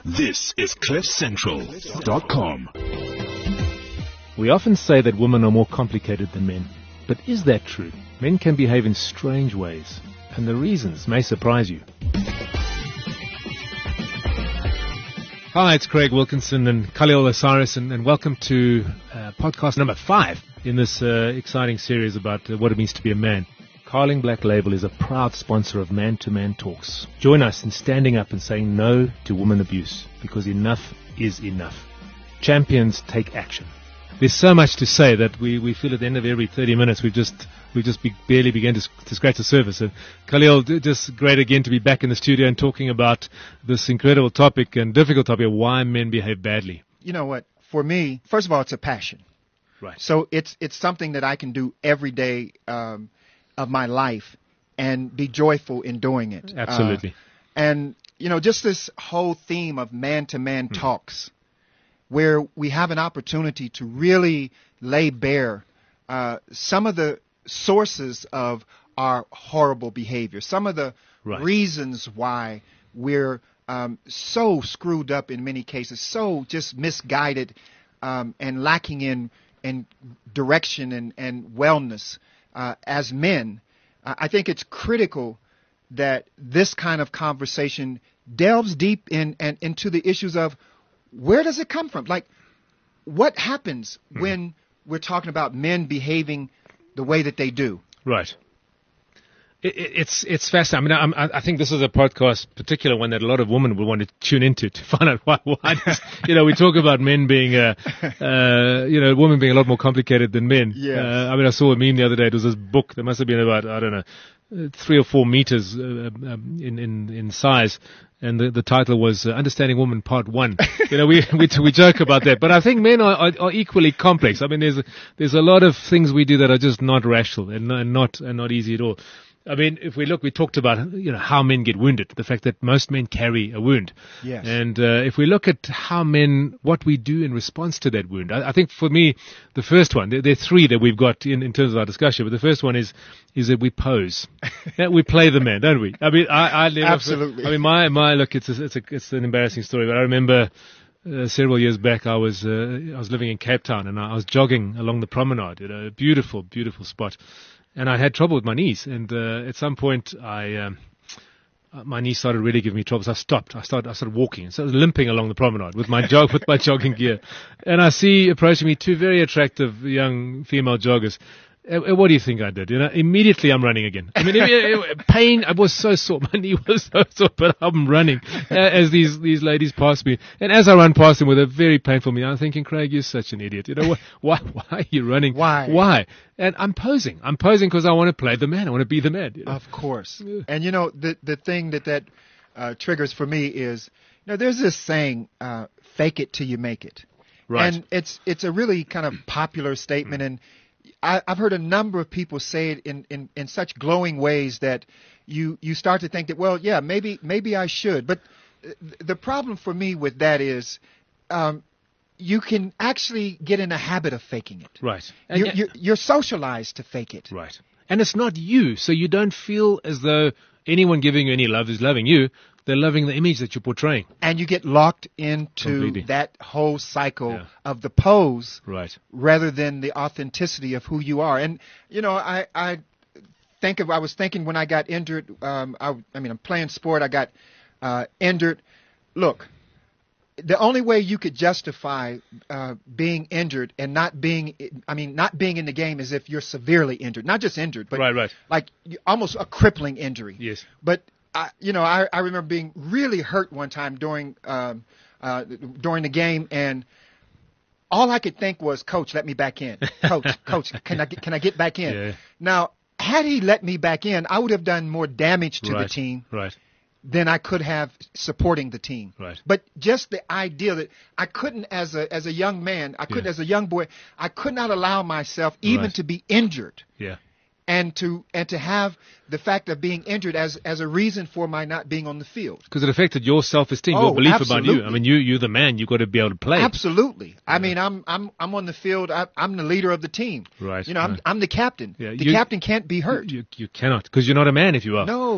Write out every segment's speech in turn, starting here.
This is CliffCentral.com. We often say that women are more complicated than men. But is that true? Men can behave in strange ways, and the reasons may surprise you. Hi, it's Craig Wilkinson and Khalil Osiris, and welcome to podcast number 5 in this exciting series about what it means to be a man. Carling Black Label is a proud sponsor of Man to Man Talks. Join us in standing up and saying no to woman abuse, because enough is enough. Champions take action. There's so much to say that we feel at the end of every 30 minutes we barely begin to scratch the surface. And Khalil, just great again to be back in the studio and talking about this incredible topic and difficult topic of why men behave badly. You know what? For me, first of all, it's a passion. Right. So it's something that I can do every day of my life and be joyful in doing it. Absolutely. And, you know, just this whole theme of man-to-man talks, where we have an opportunity to really lay bare some of the sources of our horrible behavior, some of the reasons why we're so screwed up in many cases, so just misguided and lacking in direction and wellness as men. I think it's critical that this kind of conversation delves deep into the issues of where does it come from? Like, what happens when we're talking about men behaving the way that they do? Right. It's fascinating. I mean, I think this is a podcast, particular one that a lot of women will want to tune into to find out why you know, we talk about men being, women being a lot more complicated than men. Yes. I mean, I saw a meme the other day. It was this book that must have been about, I don't know, 3 or 4 meters in size. And the title was Understanding Woman Part 1. You know, we joke about that. But I think men are equally complex. I mean, there's a lot of things we do that are just not rational and not easy at all. I mean, if we look, we talked about, you know, how men get wounded, the fact that most men carry a wound. Yes. And if we look at what we do in response to that wound, I think for me, the first one, there are 3 that we've got in terms of our discussion, but the first one is that we pose. We play the man, don't we? I mean, I absolutely. I mean, my look, it's an embarrassing story, but I remember several years back, I was living in Cape Town, and I was jogging along the promenade, you know, a beautiful, beautiful spot. And I had trouble with my knees, and at some point, my knees started really giving me trouble. So I stopped. I started walking, so I was limping along the promenade with my jogging gear. And I see approaching me 2 very attractive young female joggers. What do you think I did? You know, immediately I'm running again. I mean, pain. I was so sore. My knee was so sore, but I'm running as these ladies pass me. And as I run past them with a very painful knee, I'm thinking, Craig, you're such an idiot. You know, why are you running? Why? And I'm posing. I'm posing because I want to play the man. I want to be the man. You know? Of course. Yeah. And you know, the thing that triggers for me is, you know, there's this saying, "Fake it till you make it." Right. And it's a really kind of popular statement, and I've heard a number of people say it in such glowing ways that you start to think that, well, yeah, maybe I should. But the problem for me with that is you can actually get in a habit of faking it. Right. You're socialized to fake it. Right. And it's not you, so you don't feel as though anyone giving you any love is loving you. They're loving the image that you're portraying. And you get locked into Completely. that whole cycle of the pose rather than the authenticity of who you are. And, you know, I was thinking when I got injured, I'm playing sport, I got injured. Look, the only way you could justify being injured and not being in the game is if you're severely injured. Not just injured, but like almost a crippling injury. Yes. But I remember being really hurt one time during the game, and all I could think was, "Coach, let me back in. Coach, can I get back in?" Yeah. Now, had he let me back in, I would have done more damage to the team than I could have supporting the team. Right. But just the idea that I couldn't, as a young man, as a young boy, I could not allow myself even to be injured. Yeah. And to have the fact of being injured as a reason for my not being on the field. Because it affected your self-esteem, your belief about you. I mean, you're the man. You've got to be able to play. Absolutely. Yeah. I mean, I'm on the field. I'm the leader of the team. Right. You know, I'm the captain. Yeah, the captain can't be hurt. You cannot, because you're not a man if you are. No.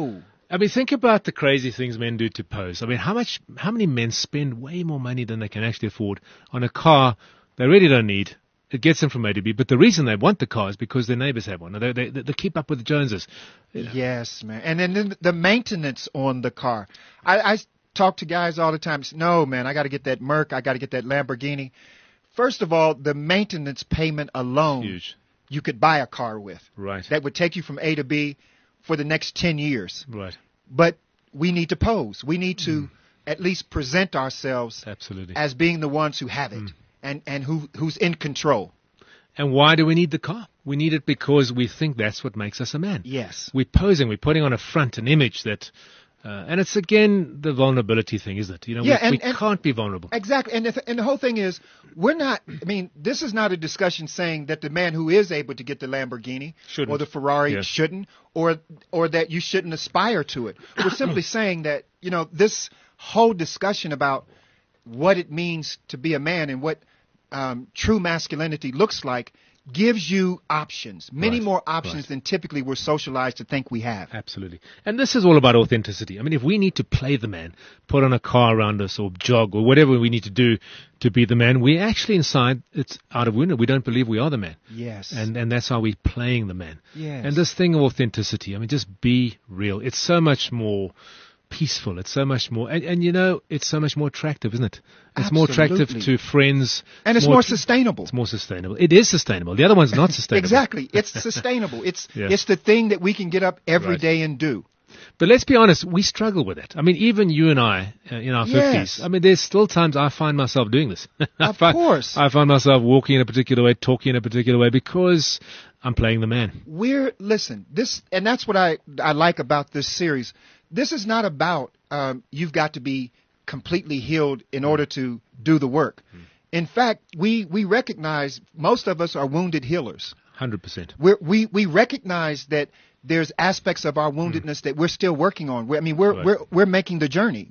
I mean, think about the crazy things men do to pose. I mean, how many men spend way more money than they can actually afford on a car they really don't need? It gets them from A to B, but the reason they want the car is because their neighbors have one. They keep up with the Joneses. Yes, man. And then the maintenance on the car. I talk to guys all the time. No, man, I got to get that Merc. I got to get that Lamborghini. First of all, the maintenance payment alone, Huge. you could buy a car with. Right. That would take you from A to B for the next 10 years. Right. But we need to pose. We need to at least present ourselves Absolutely. as being the ones who have it and who's in control. And why do we need the car? We need it because we think that's what makes us a man. Yes. We're posing. We're putting on a front, an image that, and it's again the vulnerability thing, isn't it? You know, we can't be vulnerable. Exactly. And the whole thing is, we're not, I mean, this is not a discussion saying that the man who is able to get the Lamborghini Shouldn't. or the Ferrari Yeah. shouldn't, or that you shouldn't aspire to it. We're simply saying that, you know, this whole discussion about what it means to be a man and what true masculinity looks like gives you options, many Right, more options right. than typically we're socialized to think we have. Absolutely. And this is all about authenticity. I mean, if we need to play the man, put on a car around us or jog or whatever we need to do to be the man, we actually inside, it's out of wounded. We don't believe we are the man. Yes. And that's how we're playing the man. Yes. And this thing of authenticity, I mean, just be real. It's so much more peaceful. It's so much more, and you know, it's so much more attractive, isn't it? It's more attractive Absolutely. to friends. And it's more sustainable. It's more sustainable. It is sustainable. The other one's not sustainable. Exactly. It's sustainable. It's Yeah. it's the thing that we can get up every Right. day and do. But let's be honest, we struggle with it. I mean, even you and I, in our 50s, Yes. I mean, there's still times I find myself doing this. Of course. I find myself walking in a particular way, talking in a particular way because I'm playing the man. Listen, this, and that's what I like about this series. This is not about you've got to be completely healed in order to do the work. In fact, we recognize most of us are wounded healers. 100%. We recognize that there's aspects of our woundedness that we're still working on. We're making the journey.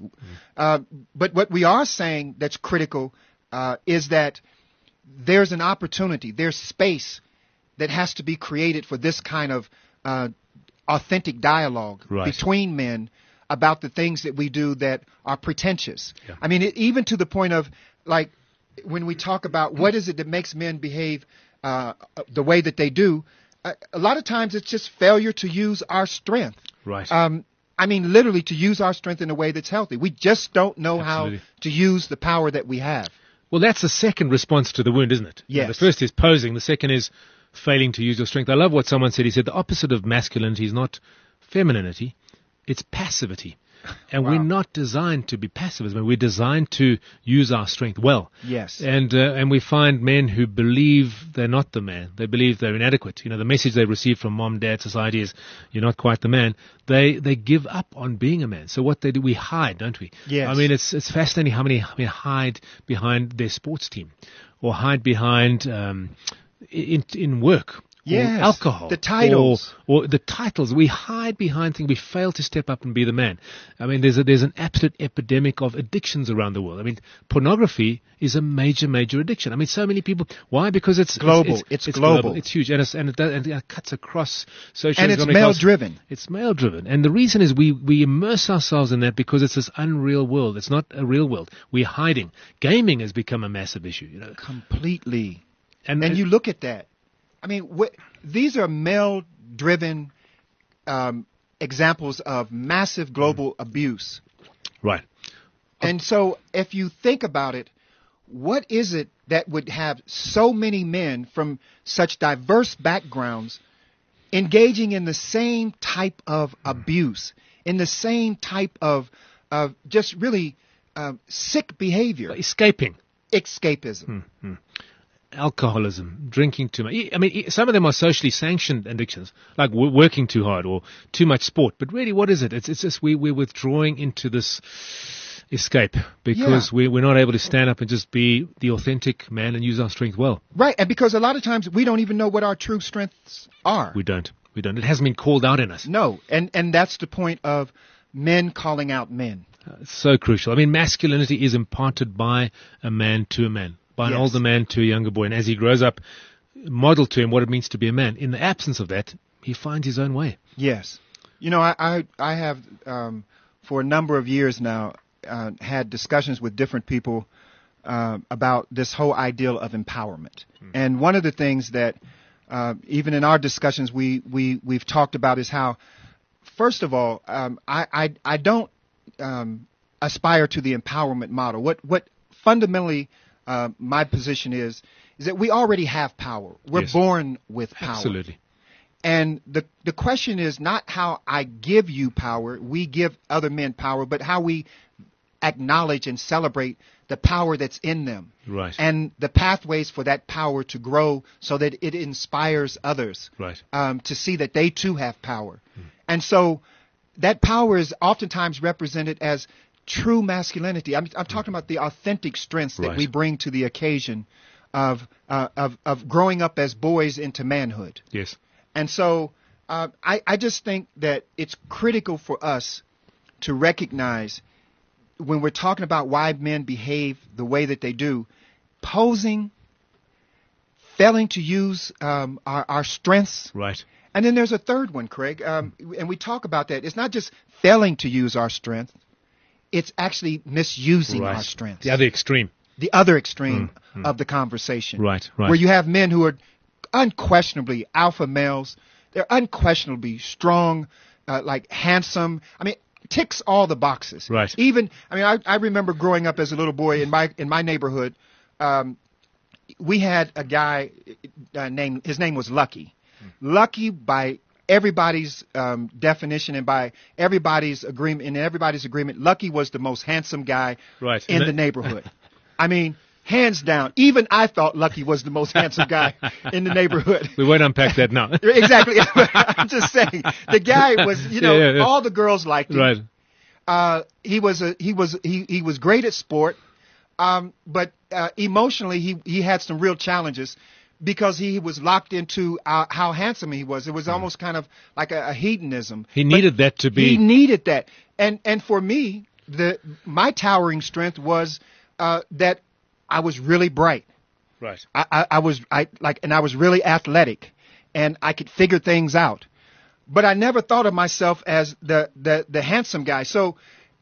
But what we are saying that's critical is that there's an opportunity, there's space that has to be created for this kind of authentic dialogue Right. between men about the things that we do that are pretentious. Yeah. I mean, even to the point of, like, when we talk about what is it that makes men behave the way that they do, a lot of times it's just failure to use our strength. Right. I mean, literally to use our strength in a way that's healthy. We just don't know Absolutely. how to use the power that we have. Well, that's the second response to the wound, isn't it? Yes. The first is posing. The second is failing to use your strength. I love what someone said. He said the opposite of masculinity is not femininity, it's passivity. And Wow. we're not designed to be passive. I mean, we're designed to use our strength well. Yes. And we find men who believe they're not the man. They believe they're inadequate. You know, the message they receive from mom, dad, society is you're not quite the man. They give up on being a man. So what they do, we hide, don't we? Yes. I mean, it's fascinating how many hide behind their sports team or hide behind in work. Yes, Or alcohol, the titles. or the titles. We hide behind things. We fail to step up and be the man. I mean, there's an absolute epidemic of addictions around the world. I mean, pornography is a major addiction. I mean, so many people. Why? Because it's global. It's global. It's huge, and it cuts across social. And it's male-driven. It's male-driven, and the reason is we immerse ourselves in that because it's this unreal world. It's not a real world. We're hiding. Gaming has become a massive issue. You know, Completely. and And you look at that. I mean, these are male-driven examples of massive global abuse. right. And so if you think about it, what is it that would have so many men from such diverse backgrounds engaging in the same type of abuse, in the same type of just really sick behavior? Escaping. Escapism. Alcoholism, drinking too much. I mean, some of them are socially sanctioned addictions, like working too hard or too much sport. But really, what is it? It's just we're withdrawing into this escape because we're not able to stand up and just be the authentic man and use our strength well. Right, and because a lot of times we don't even know what our true strengths are. We don't. It hasn't been called out in us. No, and that's the point of men calling out men. It's so crucial. I mean, masculinity is imparted by a man to a man, by an Yes. older man to a younger boy. And as he grows up, model to him what it means to be a man. In the absence of that, he finds his own way. Yes. You know, I have for a number of years now had discussions with different people about this whole ideal of empowerment. And one of the things that even in our discussions we've talked about is how, first of all, I don't aspire to the empowerment model. What fundamentally my position is that we already have power. We're Yes. born with power. Absolutely. And the question is not how I give you power, we give other men power, but how we acknowledge and celebrate the power that's in them. Right. And the pathways for that power to grow so that it inspires others Right. to see that they too have power. And so that power is oftentimes represented as true masculinity. I'm talking about the authentic strengths that Right. we bring to the occasion of growing up as boys into manhood. Yes. And so I just think that it's critical for us to recognize when we're talking about why men behave the way that they do, posing, failing to use our strengths. Right. And then there's a third one, Craig, and we talk about that. It's not just failing to use our strength. It's actually misusing Right. our strengths. The other extreme. The other extreme of the conversation. Right. Right. Where you have men who are unquestionably alpha males. They're unquestionably strong, like handsome. I mean, ticks all the boxes. Right. Even, I remember growing up as a little boy in my neighborhood. We had a guy his name was Lucky. Lucky by everybody's definition and by everybody's agreement, Lucky was the most handsome guy Right. in the neighborhood. I mean, hands down. Even I thought Lucky was the most handsome guy in the neighborhood. We won't unpack that now. Exactly. I'm just saying. The guy was, Yeah. all the girls liked him. Right. He was great at sport. But emotionally he had some real challenges because he was locked into how handsome he was. It was almost kind of like a hedonism. He needed that to be. He needed that. And for me, my towering strength was that I was really bright. Right. I was really athletic, and I could figure things out. But I never thought of myself as the handsome guy. So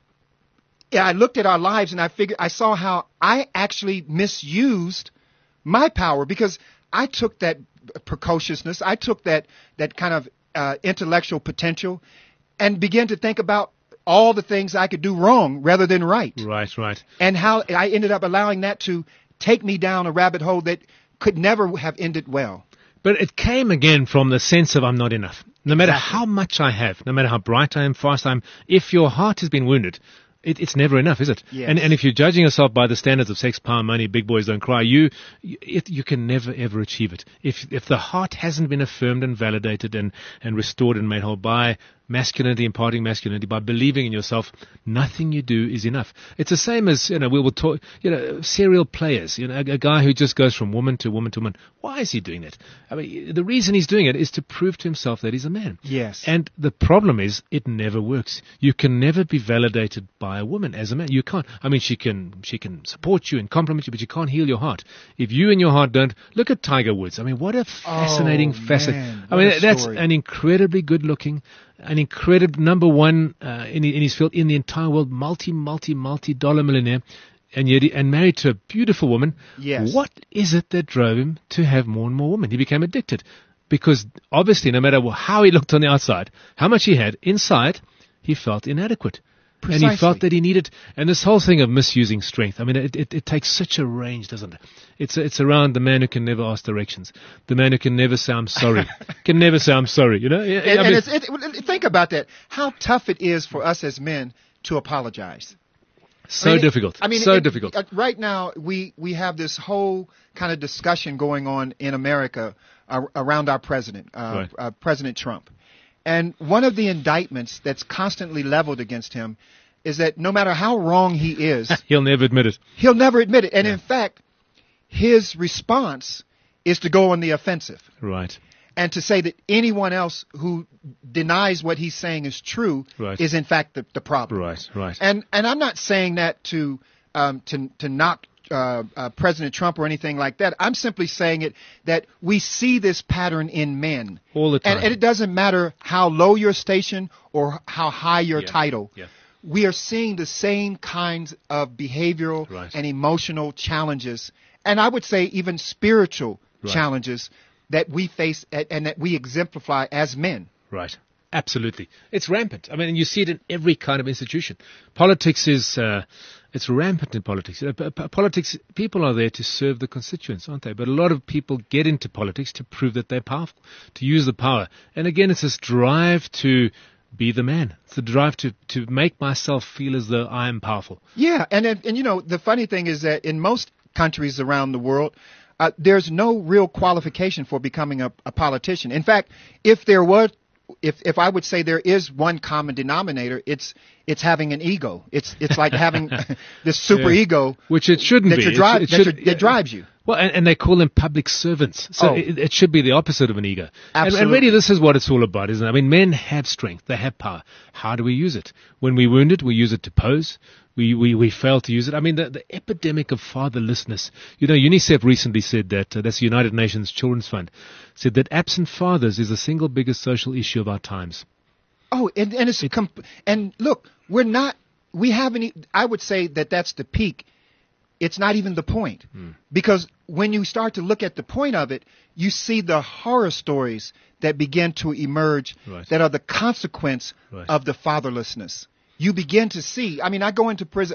yeah, I looked at our lives and I saw how I actually misused my power because I took that precociousness, I took that kind of intellectual potential, and began to think about all the things I could do wrong rather than right. Right. Right. And how I ended up allowing that to take me down a rabbit hole that could never have ended well. But it came again from the sense of I'm not enough. No matter Exactly. how much I have, no matter how bright I am, fast I am, if your heart has been wounded, it's never enough, is it? Yes. And if you're judging yourself by the standards of sex, power, money, big boys don't cry, you can never ever achieve it. If the heart hasn't been affirmed and validated and restored and made whole by masculinity, imparting masculinity, by believing in yourself, nothing you do is enough. It's the same as, we will talk, serial players, a guy who just goes from woman to woman to woman. Why is he doing that? I mean, the reason he's doing it is to prove to himself that he's a man. Yes. And the problem is, it never works. You can never be validated by a woman as a man. You can't. I mean, she can support you and compliment you, but you can't heal your heart. If you and your heart don't, look at Tiger Woods. I mean, what a fascinating facet. Man, I mean, what a that's story. an incredibly good looking, an incredible number one in his field in the entire world, multi-dollar millionaire, and married to a beautiful woman. Yes. What is it that drove him to have more and more women? He became addicted because obviously, no matter how he looked on the outside, how much he had inside, he felt inadequate. And he Precisely. felt that he needed, and this whole thing of misusing strength, I mean, it takes such a range, doesn't it? It's around the man who can never ask directions, the man who can never say I'm sorry, can never say I'm sorry, Think about that. How tough it is for us as men to apologize. so difficult, so difficult. Right now, we have this whole kind of discussion going on in America around our president, Right. President Trump. And one of the indictments that's constantly leveled against him is that no matter how wrong he is, He'll never admit it. he'll never admit it. And in fact, his response is to go on the offensive Right. and to say that anyone else who denies what he's saying is true Right. is in fact the problem. Right. And I'm not saying that to to knock President Trump or anything like that. I'm simply saying it that we see this pattern in men all the time, and it doesn't matter how low your station or how high your title. Yeah. We are seeing the same kinds of behavioral and emotional challenges, and I would say even spiritual challenges that we face and that we exemplify as men. Right. Absolutely. It's rampant. I mean, you see it in every kind of institution. Politics is, it's rampant in politics. Politics, people are there to serve the constituents, aren't they? But a lot of people get into politics to prove that they're powerful, to use the power. And again, it's this drive to be the man. It's the drive to make myself feel as though I am powerful. Yeah, and you know, the funny thing is that in most countries around the world, there's no real qualification for becoming a politician. In fact, if there was, if I would say there is one common denominator, it's having an ego. It's like having this super ego, which it shouldn't be. That drives you. Well, and they call them public servants. So it should be the opposite of an ego. Absolutely. And really this is what it's all about, isn't it? I mean, men have strength. They have power. How do we use it? When we're wounded, we use it to pose. We fail to use it. I mean, the epidemic of fatherlessness. You know, UNICEF recently said that, that's the United Nations Children's Fund, said that absent fathers is the single biggest social issue of our times. Oh, and it's and look, we haven't, I would say that that's the peak. It's not even the point. Because when you start to look at the point of it, you see the horror stories that begin to emerge that are the consequence of the fatherlessness. You begin to see, I mean, I go into prison.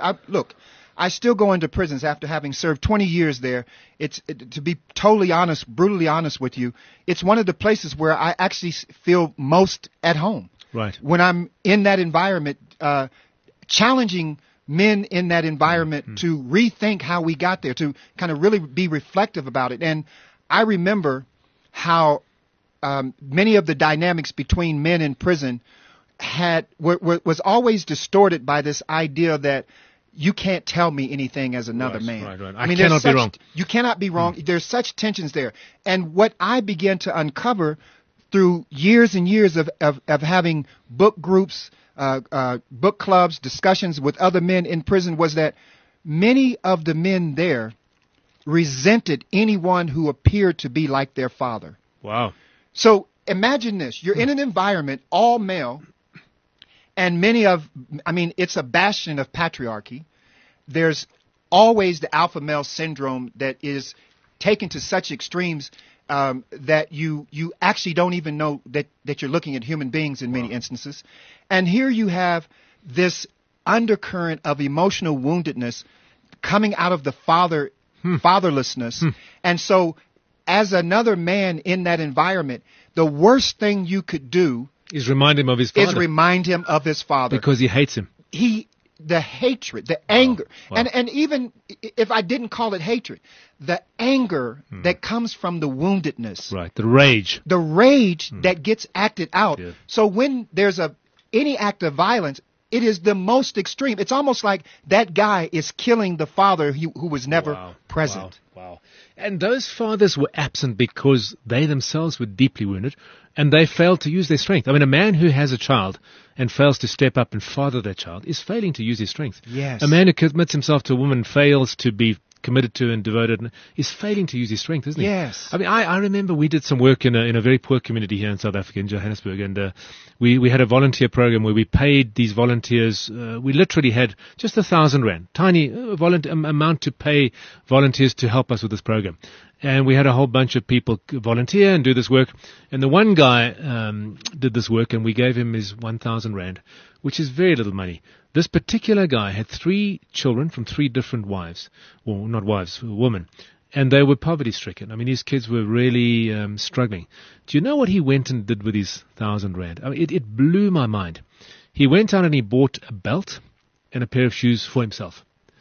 I still go into prisons after having served 20 years there. To be totally honest, brutally honest with you, it's one of the places where I actually feel most at home. Right. When I'm in that environment, challenging men in that environment to rethink how we got there, to kind of really be reflective about it. And I remember how many of the dynamics between men in prison was always distorted by this idea that you can't tell me anything as another man. Right. I mean, cannot be wrong. You cannot be wrong. There's such tensions there. And what I began to uncover through years and years of having book groups, book clubs, discussions with other men in prison was that many of the men there resented anyone who appeared to be like their father. Wow. So imagine this. You're in an environment, all male, and it's a bastion of patriarchy. There's always the alpha male syndrome that is taken to such extremes that you actually don't even know that you're looking at human beings in many instances. And here you have this undercurrent of emotional woundedness coming out of the fatherlessness. And so as another man in that environment, the worst thing you could do is remind him of his father. Because he hates him. The hatred, the anger, and even if I didn't call it hatred, the anger that comes from the woundedness. Right, the rage. The rage that gets acted out. Yeah. So when there's any act of violence, it is the most extreme. It's almost like that guy is killing the father who was never present. Wow. And those fathers were absent because they themselves were deeply wounded and they failed to use their strength. I mean, a man who has a child and fails to step up and father that child is failing to use his strength. Yes. A man who commits himself to a woman fails to be committed to and devoted and is failing to use his strength, isn't he? Yes. I mean, I remember we did some work in a very poor community here in South Africa, in Johannesburg, and we had a volunteer program where we paid these volunteers, we literally had just 1,000 rand, tiny amount to pay volunteers to help us with this program. And we had a whole bunch of people volunteer and do this work. And the one guy did this work, and we gave him his 1,000 rand, which is very little money. This particular guy had 3 children from 3 different wives, or not wives, women, and they were poverty-stricken. I mean, his kids were really struggling. Do you know what he went and did with his 1,000 rand? I mean, it blew my mind. He went out and he bought a belt and a pair of shoes for himself.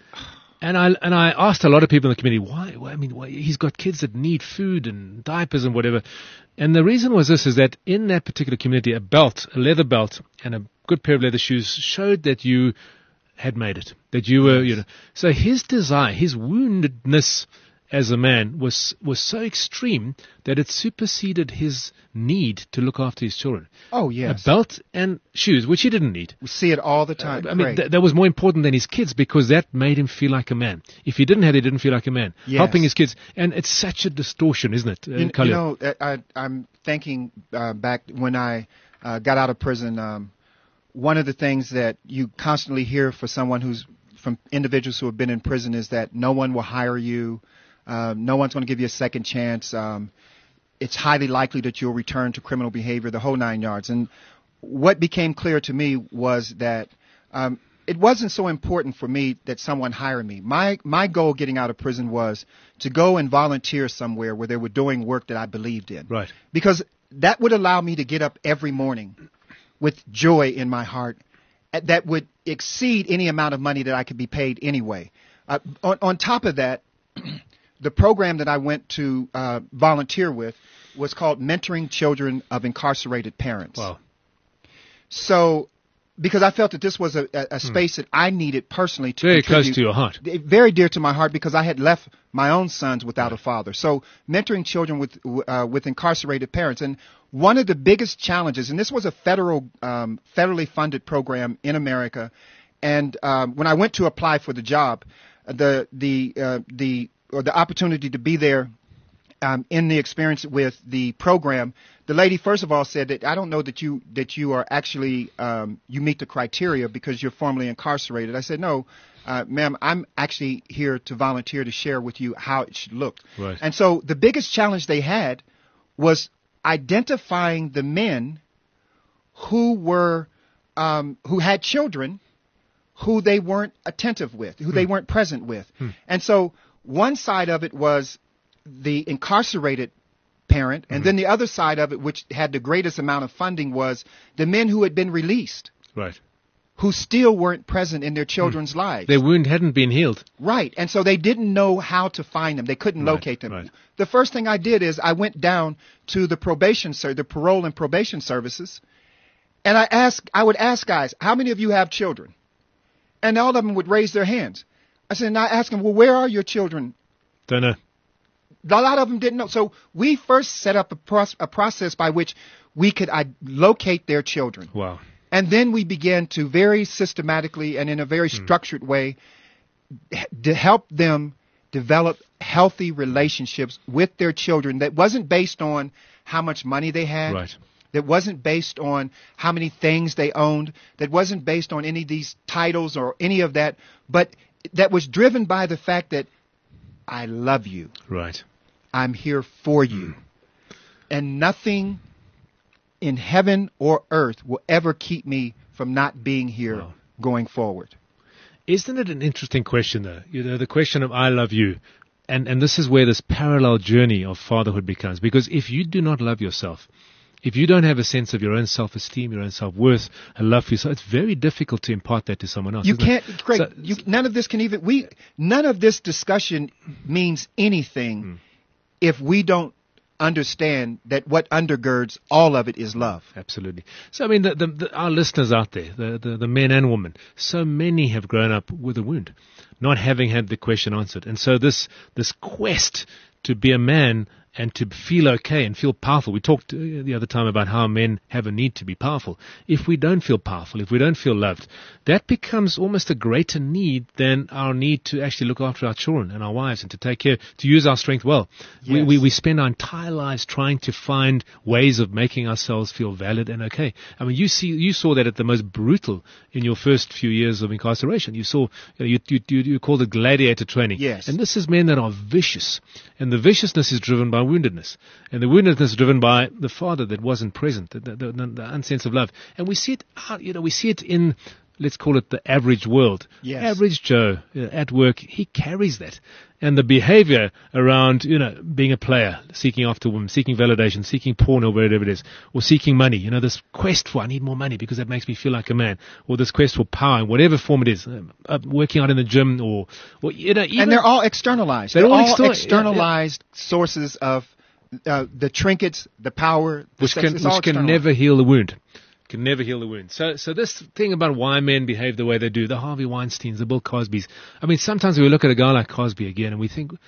And I asked a lot of people in the community, why? I mean, why? He's got kids that need food and diapers and whatever. And the reason was this, is that in that particular community, a leather belt and a good pair of leather shoes showed that you had made it, that you were, So his desire, his woundedness as a man was so extreme that it superseded his need to look after his children. Oh, yes. A belt and shoes, which he didn't need. We see it all the time. I mean, Craig. that was more important than his kids because that made him feel like a man. If he didn't have it, he didn't feel like a man. Yes. Helping his kids. And it's such a distortion, isn't it? You Khalil? know, I'm thinking back when I got out of prison. One of the things that you constantly hear from individuals who have been in prison is that no one will hire you. No one's going to give you a second chance. It's highly likely that you'll return to criminal behavior, the whole 9 yards. And what became clear to me was that it wasn't so important for me that someone hire me. My goal getting out of prison was to go and volunteer somewhere where they were doing work that I believed in. Right. Because that would allow me to get up every morning with joy in my heart that would exceed any amount of money that I could be paid anyway. On top of that, the program that I went to volunteer with was called Mentoring Children of Incarcerated Parents. Wow. So, because I felt that this was a space that I needed personally to Very contribute. close to your heart. Very dear to my heart because I had left my own sons without a father. So, mentoring children with incarcerated parents. And one of the biggest challenges, and this was a federally funded program in America, and when I went to apply for the job, the opportunity to be there in the experience with the program, the lady first of all said that I don't know that you are actually you meet the criteria because you're formerly incarcerated. I said no, ma'am, I'm actually here to volunteer to share with you how it should look. Right. And so the biggest challenge they had was identifying the men who had children who they weren't attentive with, who they weren't present with. And so one side of it was the incarcerated parent, and then the other side of it, which had the greatest amount of funding, was the men who had been released, Right. who still weren't present in their children's lives. Their wound hadn't been healed. Right, and so they didn't know how to find them. They couldn't Right, locate them. right. The first thing I did is I went down to the parole and probation services, and I would ask guys, how many of you have children? And all of them would raise their hands. I said, and I asked them, well, where are your children? Don't know. A lot of them didn't know. So we first set up a process by which we could locate their children. Wow. And then we began to very systematically and in a very structured way to help them develop healthy relationships with their children that wasn't based on how much money they had. Right. That wasn't based on how many things they owned. That wasn't based on any of these titles or any of that. But that was driven by the fact that I love you. Right. I'm here for you. And nothing in heaven or earth will ever keep me from not being here Wow. going forward. Isn't it an interesting question, though? You know, the question of I love you. And this is where this parallel journey of fatherhood becomes. Because if you do not love yourself, if you don't have a sense of your own self-esteem, your own self-worth, a love for yourself, it's very difficult to impart that to someone else. You isn't can't, it? Craig, So- none of this can even, none of this discussion means anything if we don't understand that what undergirds all of it is love. Absolutely. So, I mean, our listeners out there, the men and women, so many have grown up with a wound, not having had the question answered. And so this quest to be a man and to feel okay and feel powerful. We talked the other time about how men have a need to be powerful. If we don't feel powerful, if we don't feel loved, that becomes almost a greater need than our need to actually look after our children and our wives and to take care, to use our strength well. Yes. We spend our entire lives trying to find ways of making ourselves feel valid and okay. I mean, you saw that at the most brutal in your first few years of incarceration. You saw, you called it gladiator training. Yes. And this is men that are vicious. And the viciousness is driven by woundedness. And the woundedness is driven by the father that wasn't present, the unsense of love. And we see it out, we see it in, let's call it the average world. Yes. Average Joe at work, he carries that. And the behavior around, being a player, seeking after women, seeking validation, seeking porn or whatever it is, or seeking money, this quest for, I need more money because that makes me feel like a man, or this quest for power in whatever form it is, working out in the gym or even, And they're all externalized. They're all externalized sources of the trinkets, the power, the which sex. can It's all externalized. never heal the wound. Can never heal the wound. So this thing about why men behave the way they do, the Harvey Weinsteins, the Bill Cosbys. I mean, sometimes we look at a guy like Cosby again and we think,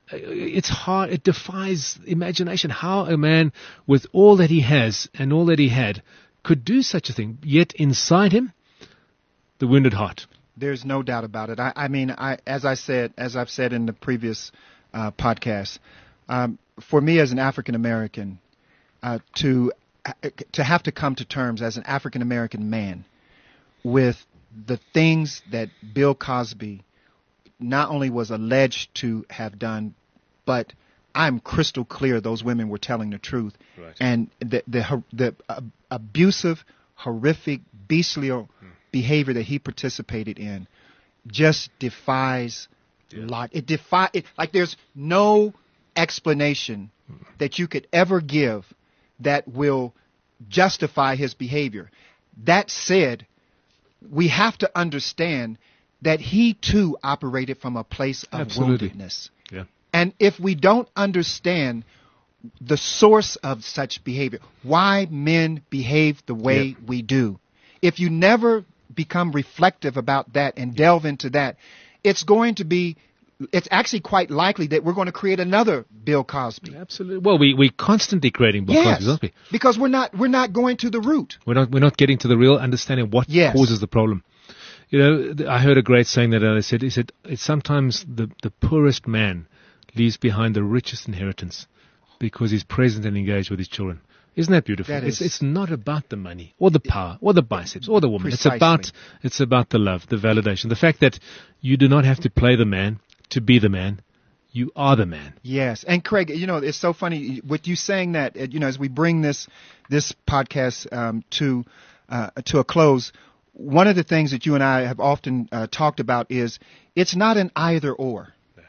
it's hard. It defies imagination how a man with all that he has and all that he had could do such a thing. Yet inside him, the wounded heart. There's no doubt about it. I mean, as I've said in the previous podcast, for me as an African American, to have to come to terms as an African American man with the things that Bill Cosby not only was alleged to have done, but I'm crystal clear those women were telling the truth. Right. And the abusive, horrific, bestial behavior that he participated in just defies logic. It defies it. Like there's no explanation that you could ever give that will justify his behavior. That said, we have to understand that he too operated from a place of woundedness. Yeah. And if we don't understand the source of such behavior, why men behave the way we do, if you never become reflective about that and delve into that, it's actually quite likely that we're going to create another Bill Cosby. Absolutely. Well, we're constantly creating Bill Cosby, aren't we? Because we're not going to the root. We're not getting to the real understanding of what causes the problem. You know, I heard a great saying that he said, it's sometimes the poorest man leaves behind the richest inheritance because he's present and engaged with his children. Isn't that beautiful? It's not about the money or the power or the biceps or the woman. Precisely. It's about the love, the validation, the fact that you do not have to play the man to be the man. You are the man. Yes. And Craig, you know, it's so funny with you saying that, you know, as we bring this podcast to a close, one of the things that you and I have often talked about is it's not an either or.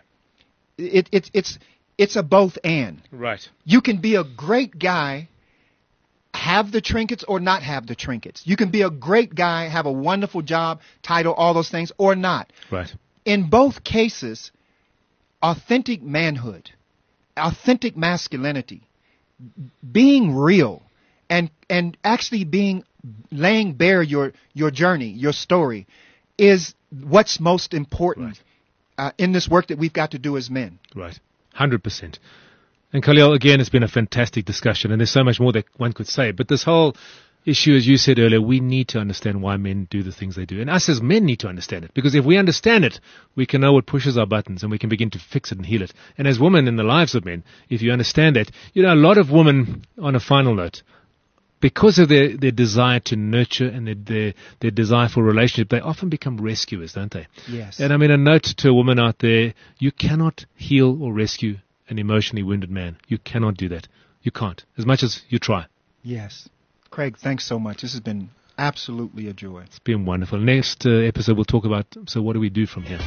It's a both and. Right. You can be a great guy, have the trinkets or not have the trinkets. You can be a great guy, have a wonderful job, title, all those things, or not. Right. In both cases, authentic manhood, authentic masculinity, being real, and actually laying bare your journey, your story, is what's most important in this work that we've got to do as men. Right. 100%. And Khalil, again, it's been a fantastic discussion, and there's so much more that one could say. But this whole issue, as you said earlier, we need to understand why men do the things they do. And us as men need to understand it. Because if we understand it, we can know what pushes our buttons, and we can begin to fix it and heal it. And as women in the lives of men, if you understand that, you know, a lot of women, on a final note, because of their desire to nurture and their desire for relationship, they often become rescuers, don't they? Yes. And I mean, a note to a woman out there, you cannot heal or rescue an emotionally wounded man. You cannot do that. You can't, as much as you try. Yes. Craig, thanks so much. This has been absolutely a joy. It's been wonderful. Next episode, we'll talk about, so what do we do from here?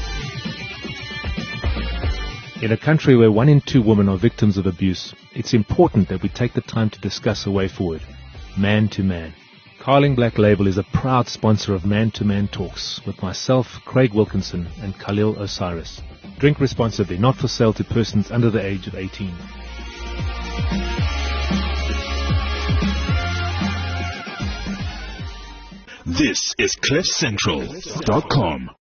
In a country where 1 in 2 women are victims of abuse, it's important that we take the time to discuss a way forward. Man to Man. Carling Black Label is a proud sponsor of Man to Man Talks with myself, Craig Wilkinson, and Khalil Osiris. Drink responsibly, not for sale to persons under the age of 18. This is CliffCentral.com.